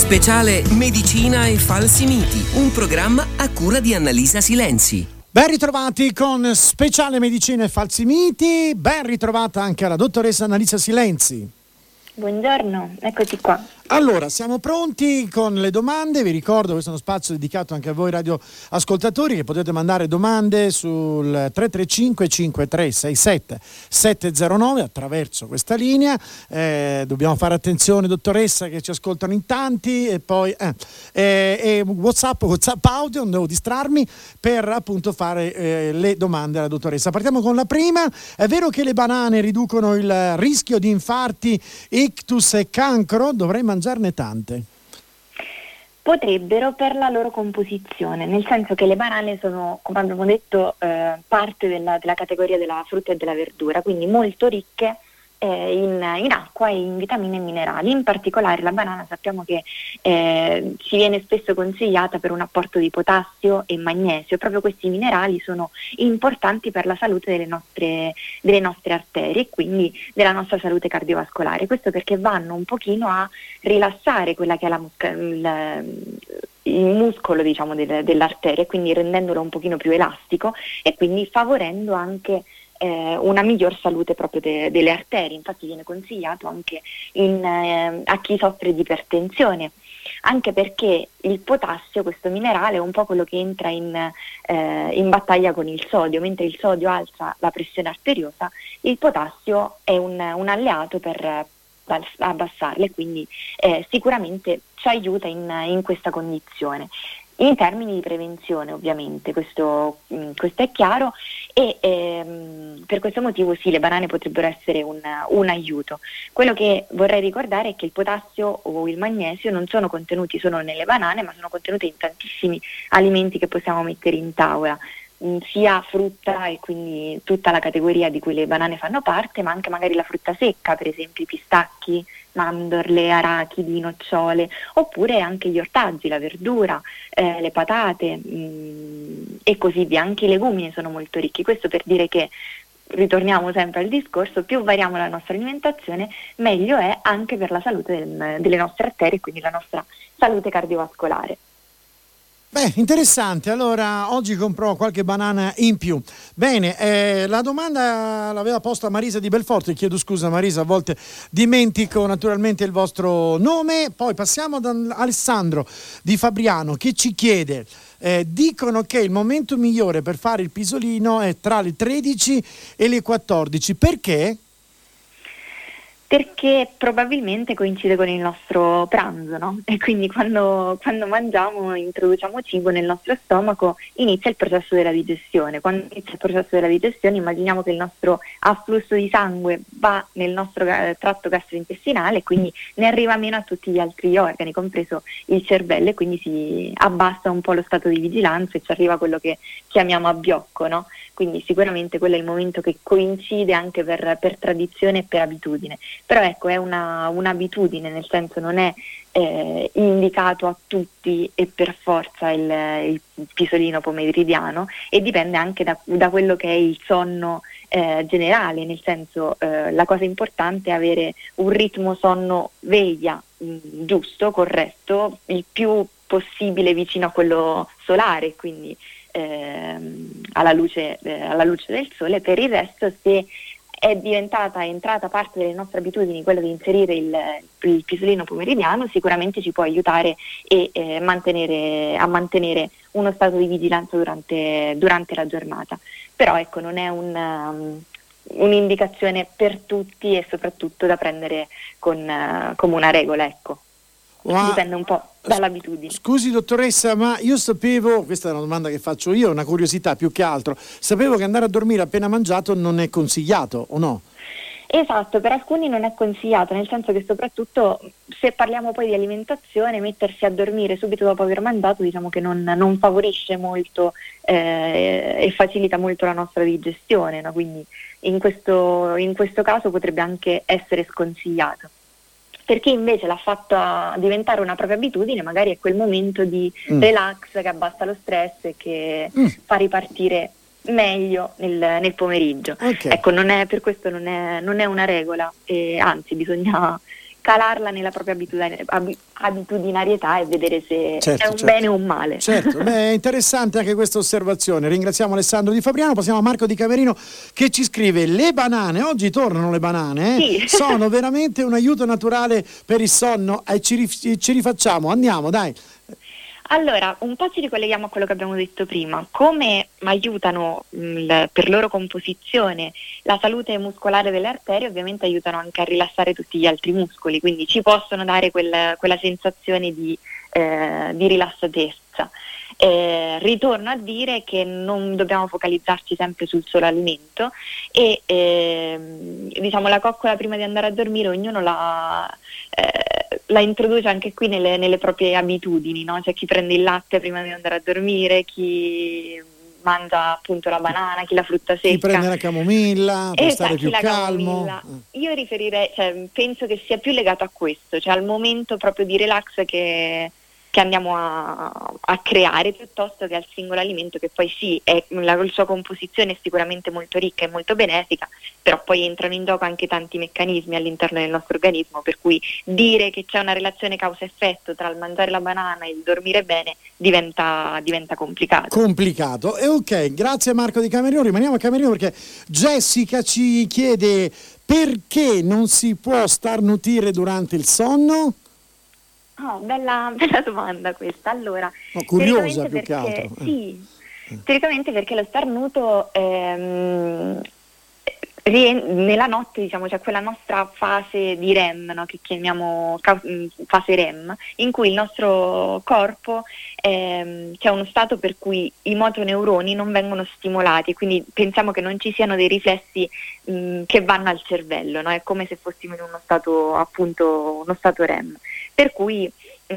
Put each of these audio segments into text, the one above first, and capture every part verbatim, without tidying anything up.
Speciale Medicina e falsi miti, un programma a cura di Annalisa Silenzi. Ben ritrovati con Speciale Medicina e falsi miti, ben ritrovata anche alla dottoressa Annalisa Silenzi. Buongiorno, eccoci qua. Allora, siamo pronti con le domande. Vi ricordo questo è uno spazio dedicato anche a voi radioascoltatori, che potete mandare domande sul tre tre cinque cinque tre sei sette sette zero nove attraverso questa linea. Eh, dobbiamo fare attenzione, dottoressa, che ci ascoltano in tanti, e poi eh, eh, e WhatsApp, WhatsApp audio, non devo distrarmi, per appunto fare eh, le domande alla dottoressa. Partiamo con la prima. È vero che le banane riducono il rischio di infarti, ictus e cancro? Dovrei mangiarne tante? Potrebbero, per la loro composizione, nel senso che le banane sono, come abbiamo detto, eh, parte della, della categoria della frutta e della verdura, quindi molto ricche eh, in, in acqua e in vitamine e minerali. In particolare la banana sappiamo che eh, ci viene spesso consigliata per un apporto di potassio e magnesio. Proprio questi minerali sono importanti per la salute delle nostre, delle nostre arterie e quindi della nostra salute cardiovascolare. Questo perché vanno un pochino a rilassare quella che è la musca- il, il muscolo, diciamo, del, dell'arteria, quindi rendendolo un pochino più elastico e quindi favorendo anche Eh, una miglior salute proprio de- delle arterie. Infatti viene consigliato anche in, eh, a chi soffre di ipertensione, anche perché il potassio, questo minerale, è un po' quello che entra in, eh, in battaglia con il sodio. Mentre il sodio alza la pressione arteriosa, il potassio è un, un alleato per abbassarle, quindi eh, sicuramente ci aiuta in, in questa condizione. In termini di prevenzione, ovviamente, questo, mh, questo è chiaro, e ehm, per questo motivo sì, le banane potrebbero essere un, un aiuto. Quello che vorrei ricordare è che il potassio o il magnesio non sono contenuti solo nelle banane, ma sono contenuti in tantissimi alimenti che possiamo mettere in tavola, mh, sia frutta, e quindi tutta la categoria di cui le banane fanno parte, ma anche magari la frutta secca, per esempio i pistacchi, mandorle, arachidi, nocciole, oppure anche gli ortaggi, la verdura, eh, le patate mh, e così via. Anche i legumi sono molto ricchi. Questo per dire che, ritorniamo sempre al discorso, più variamo la nostra alimentazione, meglio è anche per la salute del, delle nostre arterie e quindi la nostra salute cardiovascolare. Beh, interessante. Allora, oggi comprò qualche banana in più. Bene, eh, la domanda l'aveva posta Marisa di Belforte. Chiedo scusa, Marisa, a volte dimentico naturalmente il vostro nome. Poi passiamo ad Alessandro di Fabriano, che ci chiede: eh, dicono che il momento migliore per fare il pisolino è tra le tredici e le quattordici. Perché? Perché probabilmente coincide con il nostro pranzo, no? E quindi quando, quando mangiamo, introduciamo cibo nel nostro stomaco, inizia il processo della digestione. Quando inizia il processo della digestione, immaginiamo che il nostro afflusso di sangue va nel nostro eh, tratto gastrointestinale, quindi ne arriva meno a tutti gli altri organi, compreso il cervello, e quindi si abbassa un po' lo stato di vigilanza e ci arriva quello che chiamiamo abbiocco, no? Quindi sicuramente quello è il momento che coincide anche per, per tradizione e per abitudine. Però ecco, è una, un'abitudine, nel senso non è eh, indicato a tutti e per forza il, il pisolino pomeridiano, e dipende anche da, da quello che è il sonno eh, generale, nel senso eh, la cosa importante è avere un ritmo sonno-veglia mh, giusto, corretto, il più possibile vicino a quello solare, quindi ehm, alla luce, eh, alla luce del sole. Per il resto, se è diventata, è entrata parte delle nostre abitudini quello di inserire il, il pisolino pomeridiano, sicuramente ci può aiutare e eh, mantenere, a mantenere uno stato di vigilanza durante, durante la giornata. Però ecco, non è un, um, un'indicazione per tutti e soprattutto da prendere con, uh, come una regola, ecco. Ma dipende un po' dall'abitudine. Scusi dottoressa, ma io sapevo, questa è una domanda che faccio io, una curiosità più che altro, sapevo che andare a dormire appena mangiato non è consigliato, o no? Esatto, per alcuni non è consigliato, nel senso che soprattutto se parliamo poi di alimentazione, mettersi a dormire subito dopo aver mangiato, diciamo che non, non favorisce molto eh, e facilita molto la nostra digestione, no? Quindi in questo, in questo caso potrebbe anche essere sconsigliato. Per chi invece l'ha fatta diventare una propria abitudine, magari è quel momento di mm. relax che abbassa lo stress e che mm. fa ripartire meglio nel, nel pomeriggio. Okay. Ecco, non è, per questo non è, non è una regola, e anzi bisogna scalarla nella propria abitudine- ab- abitudinarietà e vedere se Certo, è un certo. bene o un male. Certo, beh, è interessante anche questa osservazione. Ringraziamo Alessandro Di Fabriano, passiamo a Marco Di Camerino che ci scrive: le banane, oggi tornano le banane, eh? Sì. Sono veramente un aiuto naturale per il sonno e ci, rif- ci rifacciamo, andiamo dai. Allora, un po' ci ricolleghiamo a quello che abbiamo detto prima, come aiutano mh, per loro composizione la salute muscolare delle arterie, ovviamente aiutano anche a rilassare tutti gli altri muscoli, quindi ci possono dare quel, quella sensazione di, eh, di rilassatezza. Eh, ritorno a dire che non dobbiamo focalizzarci sempre sul solo alimento e ehm, diciamo la coccola prima di andare a dormire ognuno la, eh, la introduce anche qui nelle, nelle proprie abitudini, no? C'è chi prende il latte prima di andare a dormire, chi mangia appunto la banana, chi la frutta secca, Chi prende la camomilla per esatto, stare chi più la calmo. camomilla. Io riferirei, cioè, penso che sia più legato a questo, cioè al momento proprio di relax che che andiamo a, a creare, piuttosto che al singolo alimento, che poi sì, è, la, la sua composizione è sicuramente molto ricca e molto benefica, però poi entrano in gioco anche tanti meccanismi all'interno del nostro organismo, per cui dire che c'è una relazione causa-effetto tra il mangiare la banana e il dormire bene diventa, diventa complicato. Complicato. E ok, grazie Marco Di Camerino, rimaniamo a Camerino perché Jessica ci chiede: perché non si può starnutire durante il sonno? Oh, bella, bella domanda questa. Allora, No, curiosa più teoricamente che perché, altro. sì, teoricamente perché lo starnuto ehm, rien- nella notte, diciamo, c'è quella nostra fase di REM, no, che chiamiamo ca- fase REM, in cui il nostro corpo ehm, c'è uno stato per cui i motoneuroni non vengono stimolati, quindi pensiamo che non ci siano dei riflessi mh, che vanno al cervello, no? È come se fossimo in uno stato, appunto, uno stato REM. Per cui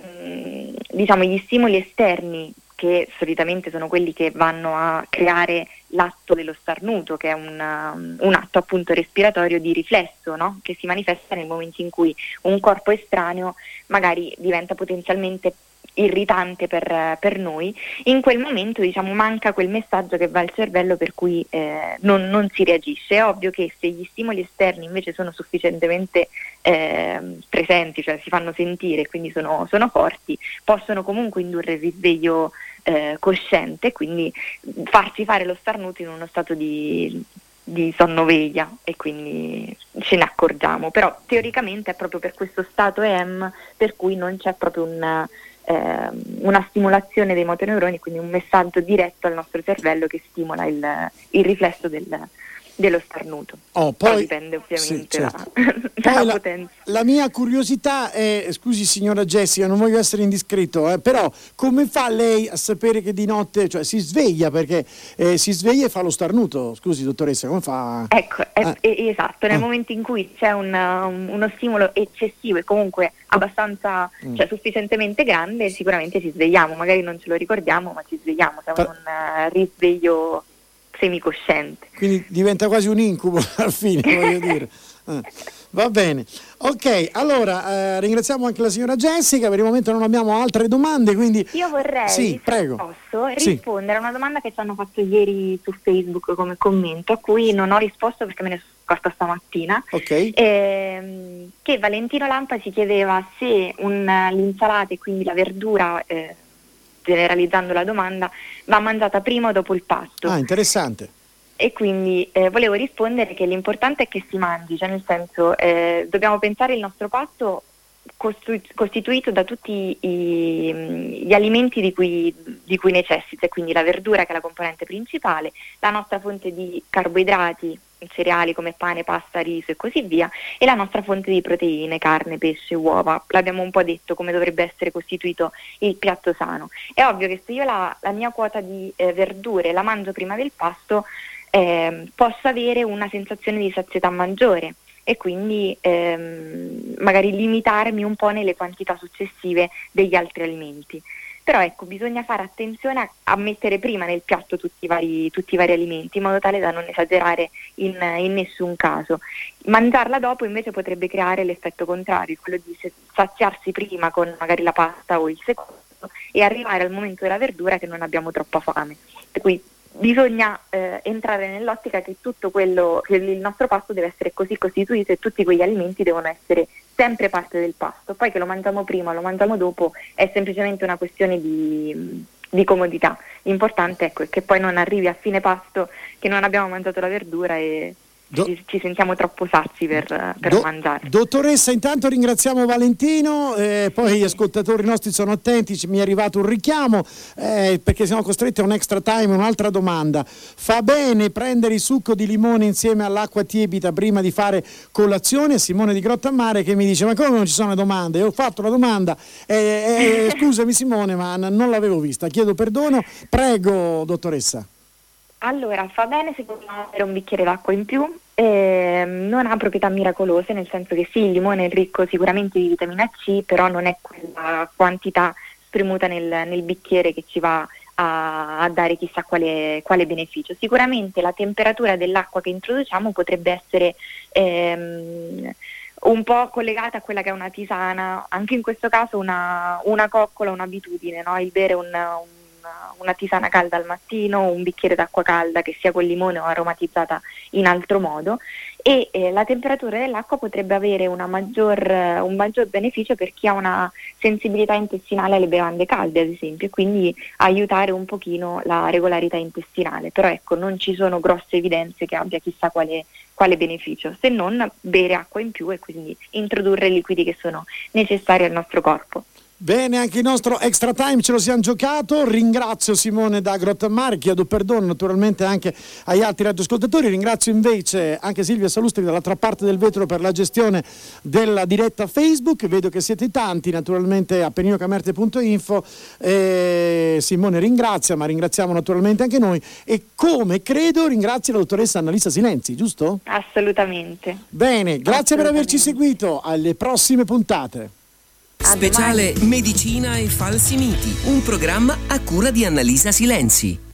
mh, diciamo gli stimoli esterni, che solitamente sono quelli che vanno a creare l'atto dello starnuto, che è un, um, un atto appunto respiratorio di riflesso, no? Che si manifesta nel momento in cui un corpo estraneo magari diventa potenzialmente irritante per, per noi. In quel momento, diciamo, manca quel messaggio che va al cervello, per cui eh, non, non si reagisce. È ovvio che se gli stimoli esterni invece sono sufficientemente eh, presenti, cioè si fanno sentire, quindi sono, sono forti, possono comunque indurre il risveglio eh, cosciente, quindi farci fare lo starnuto in uno stato di di sonnoveglia, e quindi ce ne accorgiamo, però teoricamente è proprio per questo stato REM per cui non c'è proprio un Eh, una stimolazione dei motoneuroni, quindi un messaggio diretto al nostro cervello che stimola il, il riflesso del, dello starnuto. Oh, poi, però dipende ovviamente sì, certo. da, Poi dalla la, potenza. la mia curiosità è, scusi signora Jessica, non voglio essere indiscreto, eh, però come fa lei a sapere che di notte, cioè si sveglia perché eh, si sveglia e fa lo starnuto? Scusi dottoressa, come fa? Ecco, è, Eh. è, esatto, nel Ah. momento in cui c'è un, um, uno stimolo eccessivo e comunque abbastanza, Mm. cioè sufficientemente grande, sicuramente ci svegliamo, magari non ce lo ricordiamo, ma ci svegliamo, siamo Per- in un uh, risveglio semicosciente. Quindi diventa quasi un incubo alla fine, voglio dire. Eh, va bene, ok, allora eh, ringraziamo anche la signora Jessica, per il momento non abbiamo altre domande, quindi Io vorrei, sì, se prego. posso, Sì. rispondere a una domanda che ci hanno fatto ieri su Facebook come commento, a cui non ho risposto perché me ne sono accorta stamattina. Ok. Ehm, che Valentino Lampa si chiedeva se un, l'insalata e quindi la verdura, eh, generalizzando la domanda, va mangiata prima o dopo il pasto. Ah, interessante. E quindi eh, volevo rispondere che l'importante è che si mangi, cioè nel senso eh, dobbiamo pensare il nostro pasto costru- costituito da tutti i, gli alimenti di cui, di cui necessita, quindi la verdura che è la componente principale, la nostra fonte di carboidrati, cereali come pane, pasta, riso e così via, e la nostra fonte di proteine, carne, pesce, uova. L'abbiamo un po' detto come dovrebbe essere costituito il piatto sano. È ovvio che se io la, la mia quota di eh, verdure la mangio prima del pasto, eh, posso avere una sensazione di sazietà maggiore e quindi ehm, magari limitarmi un po' nelle quantità successive degli altri alimenti. Però ecco, bisogna fare attenzione a, a mettere prima nel piatto tutti i vari, tutti i vari alimenti, in modo tale da non esagerare in, in nessun caso. Mangiarla dopo invece potrebbe creare l'effetto contrario, quello di saziarsi prima con magari la pasta o il secondo e arrivare al momento della verdura che non abbiamo troppa fame. Per cui bisogna eh, entrare nell'ottica che tutto quello, che il nostro pasto deve essere così costituito e tutti quegli alimenti devono essere sempre parte del pasto. Poi che lo mangiamo prima o lo mangiamo dopo è semplicemente una questione di, di comodità. L'importante, ecco, è che poi non arrivi a fine pasto che non abbiamo mangiato la verdura e Do- ci, ci sentiamo troppo sazi per, per Do- mangiare. Dottoressa, intanto ringraziamo Valentino, eh, poi gli ascoltatori nostri sono attenti, mi è arrivato un richiamo eh, perché siamo costretti a un extra time. Un'altra domanda: fa bene prendere il succo di limone insieme all'acqua tiepida prima di fare colazione? Simone di Grottammare che mi dice: ma come non ci sono domande? Ho fatto la domanda, eh, eh, scusami Simone, ma n- non l'avevo vista, chiedo perdono. Prego dottoressa. Allora, fa bene secondo me avere un bicchiere d'acqua in più, eh, non ha proprietà miracolose, nel senso che sì, il limone è ricco sicuramente di vitamina C, però non è quella quantità spremuta nel, nel bicchiere che ci va a, a dare chissà quale, quale beneficio. Sicuramente la temperatura dell'acqua che introduciamo potrebbe essere ehm, un po' collegata a quella che è una tisana, anche in questo caso una, una coccola, un'abitudine, no? Il bere un, un una tisana calda al mattino, un bicchiere d'acqua calda che sia con limone o aromatizzata in altro modo, e eh, la temperatura dell'acqua potrebbe avere una maggior, un maggior beneficio per chi ha una sensibilità intestinale alle bevande calde, ad esempio, e quindi aiutare un pochino la regolarità intestinale. Però ecco, non ci sono grosse evidenze che abbia chissà quale, quale beneficio, se non bere acqua in più e quindi introdurre i liquidi che sono necessari al nostro corpo. Bene, anche il nostro extra time ce lo siamo giocato. Ringrazio Simone da Grottammare, chiedo perdono naturalmente anche agli altri radioascoltatori. Ringrazio invece anche Silvia Salustri dall'altra parte del vetro per la gestione della diretta Facebook. Vedo che siete tanti, naturalmente a appenninocamerte punto info. eh, Simone ringrazia, ma ringraziamo naturalmente anche noi, e come credo ringrazia la dottoressa Annalisa Silenzi, giusto? Assolutamente. Bene, grazie per averci seguito, alle prossime puntate. Speciale Medicina e falsi miti, un programma a cura di Annalisa Silenzi.